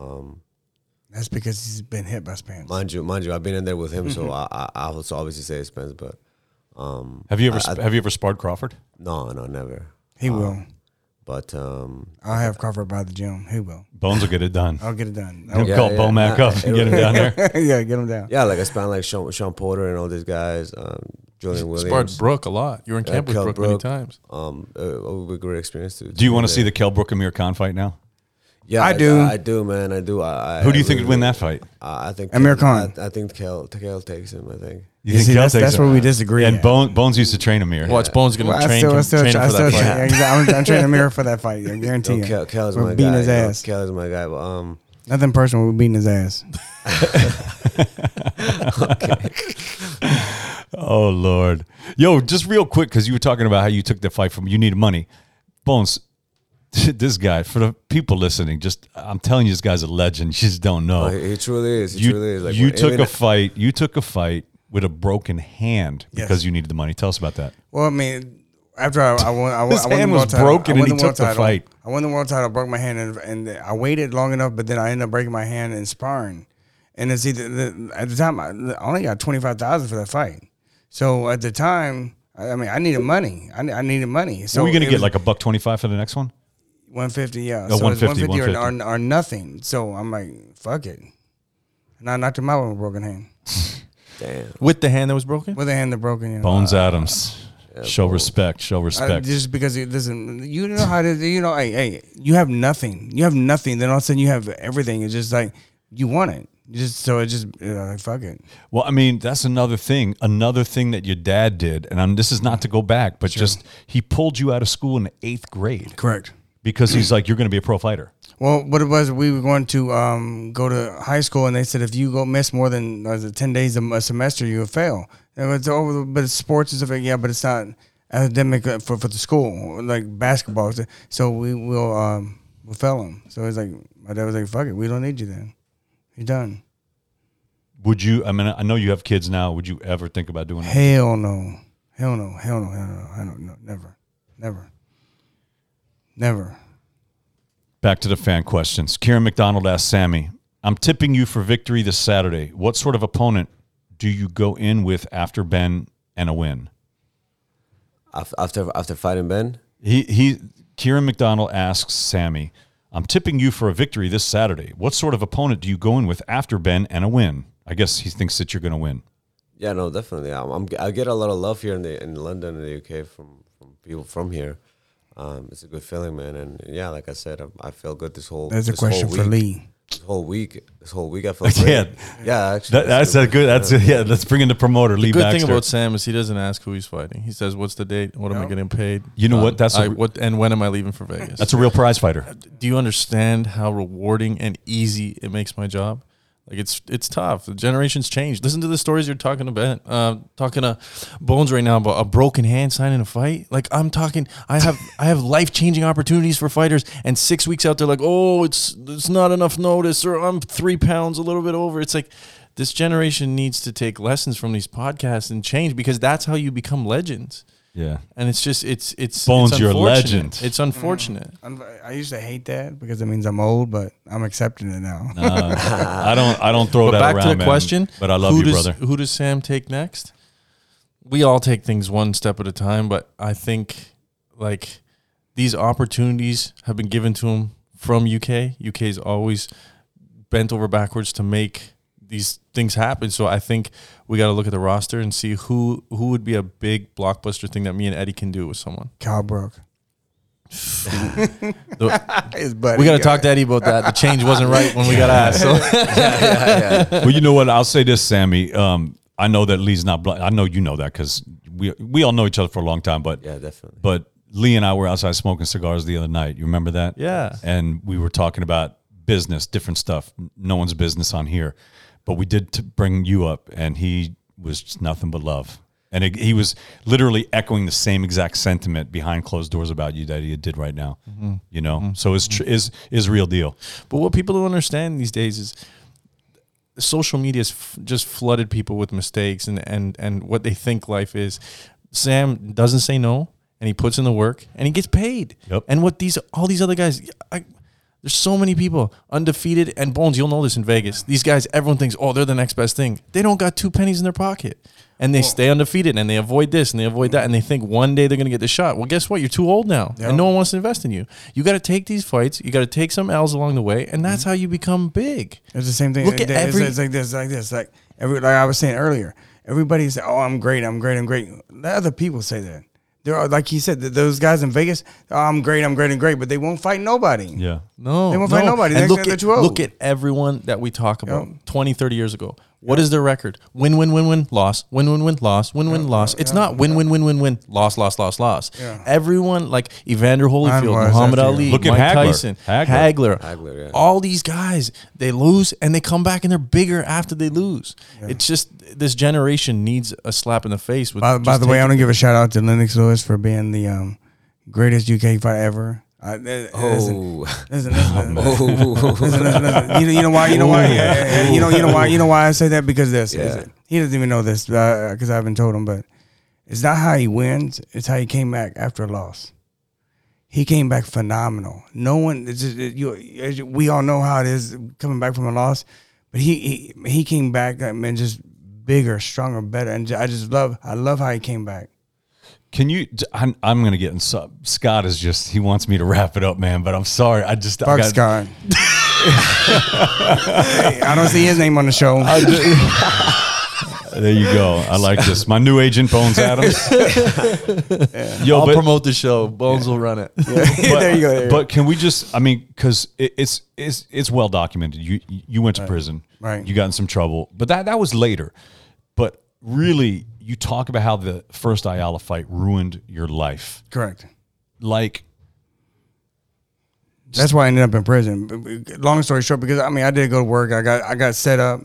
That's because he's been hit by Spence. Mind you, I've been in there with him, so I would obviously say Spence. But Have you ever sparred Crawford? no, never. He will. But I'll have Crawford by the gym. He will. Bones will get it done. I'll get it done. He'll call yeah. Bomac up and get him down there. Yeah, get him down. yeah, like I span like Sean Porter and all these guys, Julian Williams. Sparred Brooke a lot. You were in camp with Kell Brooke many Brook. times. It would be a great experience too. Do you want to see the Kell Brook Amir Khan fight now? Yeah, I do. I do, man. I do. Who do you think would win that fight? I think Amir Khan. I think Kell takes him. I think. You See, Kell that's takes where him? we disagree. And at. Bones used to train Amir. Watch Bones going Well, to train him for that fight. I'm training Amir for that fight. I guarantee you. Kell's We're my beating guy. his ass. Kell is my guy. But Nothing personal. We're beating his ass. Oh, Lord. Yo, just real quick, because you were talking about how you took the fight from you needed money. Bones, this guy, for the people listening, I'm telling you, this guy's a legend. You just don't know. he truly is. He you truly is. Like, you when- took even- a fight with a broken hand Yes. because you needed the money. Tell us about that. Well, I mean, after I won, His I won hand the was world title. broken I won and he the world took the title. fight. I won the world title, broke my hand, and I waited long enough, but then I ended up breaking my hand in sparring. And it's either at the time I only got $25,000 for that fight. So at the time, I mean, I needed money. I needed money. So Are we going to it get was like $125 for the next one? 150? Yeah. Oh, so it's 150, 150 or nothing. So I'm like, fuck it. And I knocked him out with a broken hand. Damn. With the hand that was broken? with a hand that broken. You know. Bones Adams. Show respect. Show respect. Just because it doesn't, you know how to, you know, hey, you have nothing. You have nothing. Then all of a sudden you have everything. It's just like you want it. So it just like, fuck it. Well, I mean, that's another thing. Another thing that your dad did, and this is not to go back, but just he pulled you out of school in the 8th grade Correct. because he's like, you're going to be a pro fighter. Well, what it was, we were going to go to high school, and they said if you go miss more than 10 days a semester, you will fail. And it's over, but it's sports and stuff. Like, yeah, but it's not academic for the school like basketball. So we'll fail them. So it's like my dad was like, "Fuck it, we don't need you then. You're done." Would you? I mean, I know you have kids now. Would you ever think about doing that? Hell no. Hell no. Hell no. Hell no. I don't know. Never. Back to the fan questions. Kieran McDonald asked Sammy, "I'm tipping you for victory this Saturday. What sort of opponent do you go in with after Ben and a win?" After fighting Ben? Kieran McDonald asks Sammy, "I'm tipping you for a victory this Saturday. What sort of opponent do you go in with after Ben and a win?" I guess he thinks that you're going to win. Yeah, no, definitely. I get a lot of love here in London and the UK from people from here. It's a good feeling, man. And yeah, like I said, I feel good this whole. That's a question for Lee. This whole week, I felt great. Yeah, actually, that's a good. Let's bring in the promoter, Lee The good Baxter. thing about Sam is he doesn't ask who he's fighting. He says, "What's the date? What am I getting paid? You know what? And when am I leaving for Vegas?" That's a real prize fighter. Do you understand how rewarding and easy it makes my job? Like it's tough. The generations change. Listen to the stories you're talking about. Talking to Bones right now about a broken hand signing a fight. Like I'm talking, I have life changing opportunities for fighters, and 6 weeks out there, like, oh, it's not enough notice, or I'm 3 pounds a little bit over. It's like this generation needs to take lessons from these podcasts and change, because that's how you become legends. Yeah, and it's just it's Bones, it's you're a legend. It's unfortunate. I used to hate that because it means I'm old, but I'm accepting it now. I don't throw that back around, to the man, question. But I love you, brother. Who does Sam take next? We all take things one step at a time, but I think like these opportunities have been given to him from UK. UK's always bent over backwards to make these things happen. So I think we got to look at the roster and see who would be a big blockbuster thing that me and Eddie can do with someone. Cal Brook. We got to talk to Eddie about that. The change wasn't right when we got asked. So. Well, you know what? I'll say this, Sammy. I know that Lee's not. I know you know that because we all know each other for a long time. But yeah, definitely. But Lee and I were outside smoking cigars the other night. You remember that? Yeah. And we were talking about business, different stuff. No one's business on here. But we did bring you up, and he was just nothing but love. And he was literally echoing the same exact sentiment behind closed doors about you that he did right now. Mm-hmm. You know, mm-hmm. So is real deal. But what people don't understand these days is social media has just flooded people with mistakes and what they think life is. Sam doesn't say no, and he puts in the work, and he gets paid. Yep. And what all these other guys. There's so many people undefeated, and Bones, you'll know this in Vegas. These guys, everyone thinks, oh, they're the next best thing. They don't got 2 pennies in their pocket, and they stay undefeated, and they avoid this and they avoid that, and they think one day they're going to get the shot. Well, guess what? You're too old now, and no one wants to invest in you. You got to take these fights. You got to take some L's along the way, and that's how you become big. It's the same thing. Look at it's like this. Like I was saying earlier. Everybody say, "Oh, I'm great. The other people say that. There are, like he said, those guys in Vegas, oh, I'm great, but they won't fight nobody. Yeah. No. They won't fight nobody. And They're look at everyone that we talk about 20, 30 years ago. What is their record? Win, win, win, win, loss. Win, win, win, loss. Win, win, loss. It's not win, win, win, win, win, loss, loss, loss, loss. Yeah. Everyone, like Evander Holyfield, Muhammad Ali, look Mike at Tyson, Hagler, yeah. all these guys, they lose and they come back and they're bigger after they lose. Yeah. It's just this generation needs a slap in the face. With by the way, I want to give a shout out to Lennox Lewis for being the greatest UK fight ever. Listen. You know why? You know why I say that? Because this. He doesn't even know this because I haven't told him. But it's not how he wins; it's how he came back after a loss. He came back phenomenal. No one. We all know how it is coming back from a loss, but he came back and just bigger, stronger, better, and I love how he came back. Can you? I'm going to get in. Scott is just. He wants me to wrap it up, man. But I'm sorry. Fuck Scott. I don't see his name on the show. There you go. I like this. My new agent, Bones Adams. Yo, I'll but, promote the show. Bones will run it. but, There you go, there you but can we just? I mean, because it's well documented. You went to prison. Right. You got in some trouble, but that was later. But really, you talk about how the first Ayala fight ruined your life. Correct. Like, That's why I ended up in prison. Long story short, because I mean, I did go to work. I got set up.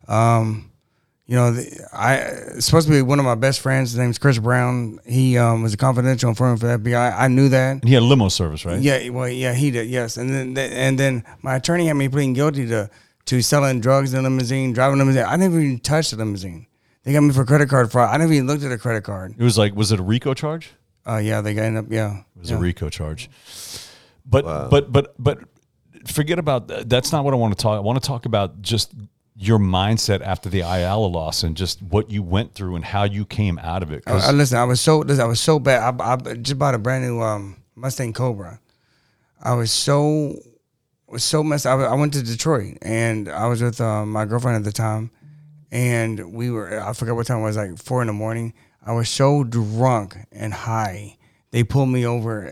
You know, it's supposed to be one of my best friends. His name's Chris Brown. He was a confidential informant for the FBI. I knew that. he had limo service, right? Yeah, well, yeah, he did. Yes, and then my attorney had me pleading guilty to selling drugs in a limousine, driving a limousine. I never even touched a limousine. They got me for credit card fraud. I never even looked at a credit card. It was like, was it a RICO charge? Yeah, they got up. Yeah, It was a RICO charge. But forget about that. That's not what I want to talk. I want to talk about just your mindset after the Ayala loss and just what you went through and how you came out of it. Listen, I was so bad. I just bought a brand new Mustang Cobra. I was so messed up. I went to Detroit and I was with my girlfriend at the time, and I forgot what time it was, like 4 a.m. I was so drunk and high. They pulled me over.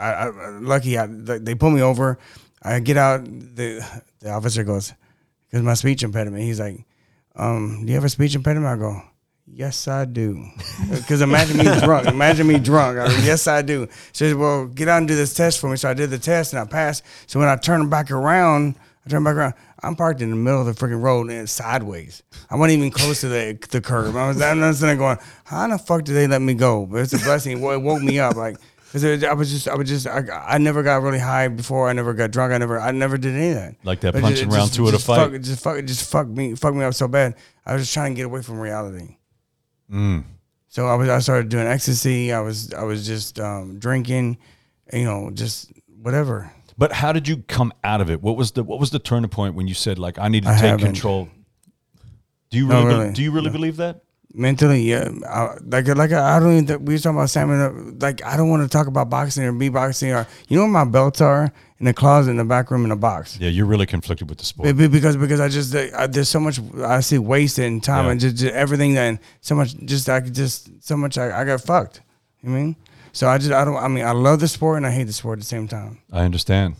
They pulled me over. I get out. The officer goes, because my speech impediment. He's like, do you have a speech impediment? I go, yes, I do. Because imagine me drunk. I go, yes, I do. She says, well, get out and do this test for me. So I did the test and I passed. So when I turned back around, I'm parked in the middle of the freaking road and sideways. I wasn't even close to the curb. I'm sitting there going, how the fuck did they let me go? But it's a blessing. It woke me up. Like, because I never got really high before. I never got drunk. I never did any of that. Like that punching round two of the fight. Just fuck me up so bad. I was just trying to get away from reality. Mm. So I started doing ecstasy. I was just drinking, just whatever. But how did you come out of it? What was the turning point when you said, like, I need to take control? Do you really believe that? Mentally, yeah. I don't even think we were talking about salmon. Like, I don't want to talk about boxing or beatboxing or, where my belts are? In the closet in the back room in a box. Yeah, you're really conflicted with the sport. Because there's so much I see wasted in time and just everything that, and so much I got fucked. You know what I mean? So I love the sport and I hate the sport at the same time. I understand.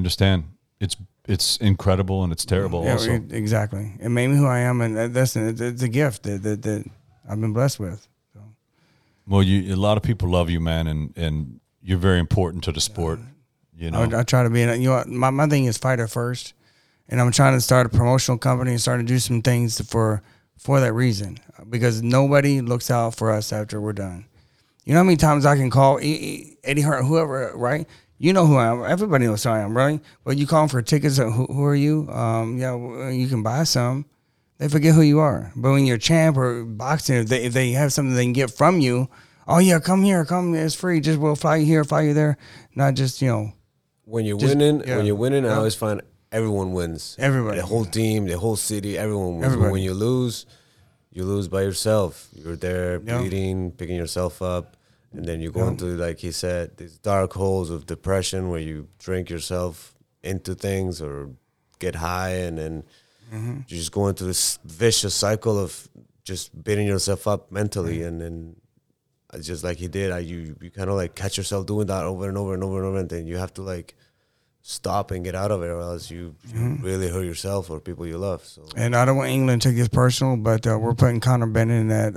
It's incredible and it's terrible also. Exactly. It made me who I am, and it's a gift that I've been blessed with. So. Well, a lot of people love you, man, and you're very important to the sport. I try to be, my thing is fighter first, and I'm trying to start a promotional company and start to do some things for that reason, because nobody looks out for us after we're done. You know how many times I can call Eddie Hart, whoever, right? You know who I am. Everybody knows who I am, right? But you call them for tickets. Who are you? You can buy some. They forget who you are. But when you're a champ or boxing, if they have something they can get from you, oh yeah, come here, it's free. Just we'll fly you here, fly you there. Not just When you're winning, I always find everyone wins. Everybody, the whole team, the whole city, everyone wins. Everybody. But when you lose by yourself. You're there bleeding, picking yourself up. And then you go into, like he said, these dark holes of depression where you drink yourself into things or get high, and then you just go into this vicious cycle of just beating yourself up mentally. And then just like he did, you kind of like catch yourself doing that over and over and over and over, and then you have to like stop and get out of it, or else you really hurt yourself or people you love. So. And I don't want England to take this personal, but we're putting Conor Bennett in that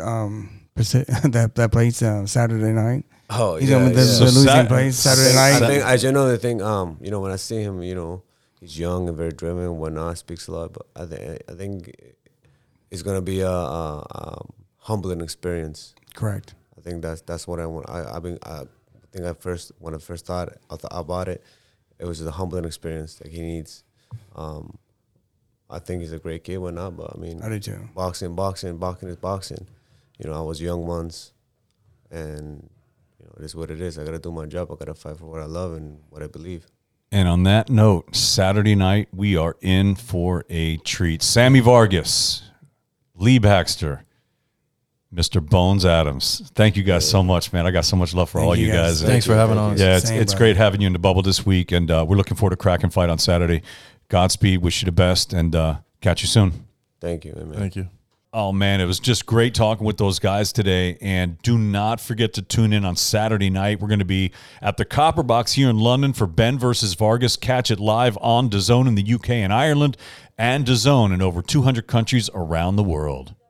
that place Saturday night. Oh, he's going to the losing place Saturday night. I think I genuinely think when I see him, he's young and very driven and whatnot, speaks a lot. But I think it's going to be a humbling experience. Correct. I think that's what I want. I think when I first thought about it, it was a humbling experience that he needs. I think he's a great kid, whatnot. But I mean, I do too. Boxing is boxing. I was young once, and it is what it is. I gotta do my job. I gotta fight for what I love and what I believe. And on that note, Saturday night we are in for a treat. Sammy Vargas, Lee Baxter, Mr. Bones Adams. Thank you guys so much, man. I got so much love for all you guys. Thanks for having us. Yeah, it's great having you in the bubble this week, and we're looking forward to cracking fight on Saturday. Godspeed. Wish you the best, and catch you soon. Thank you, man. Thank you. Oh, man, it was just great talking with those guys today. And do not forget to tune in on Saturday night. We're going to be at the Copper Box here in London for Ben versus Vargas. Catch it live on DAZN in the UK and Ireland and DAZN in over 200 countries around the world.